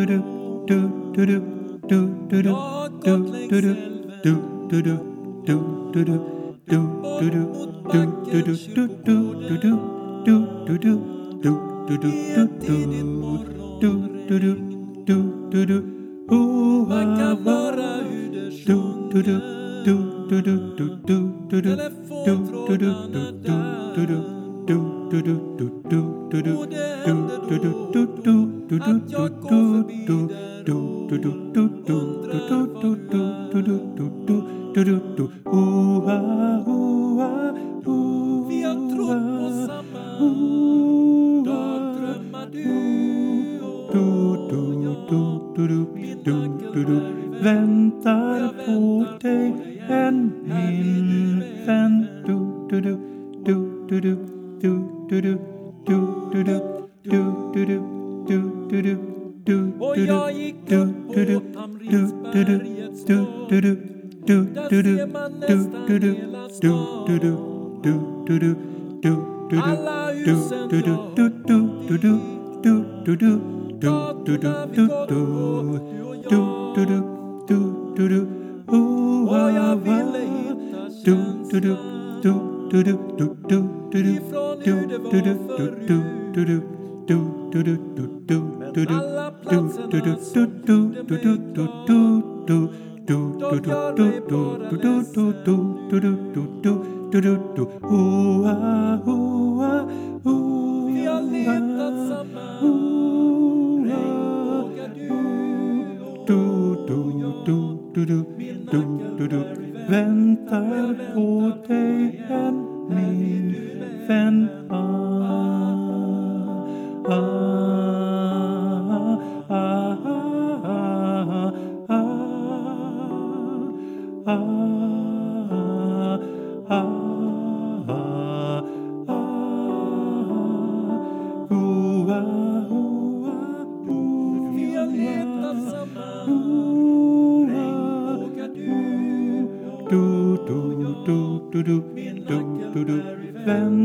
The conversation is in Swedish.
Man kan vara hur det sjunger. Telefontrådarna där. Och det händer då att jag går förbi där och vi har trott på samma dagdrömmar du och jag. Väntar på dig en min vän. Och jag gick upp på Tamrinsbergets torg. Där ser man nästan hela stan. Alla husen där. Gatorna vi går åt, du och jag. Och jag ville hitta känslan ifrån hur det var förut. Men alla platserna som gjorde mig glad, de gör mig bara ledsen. Vi har letat samma regn, vågar du och min nacken väntar på dig en min vän. Vi har letat samma regn, vågar du och min nacken är i färg.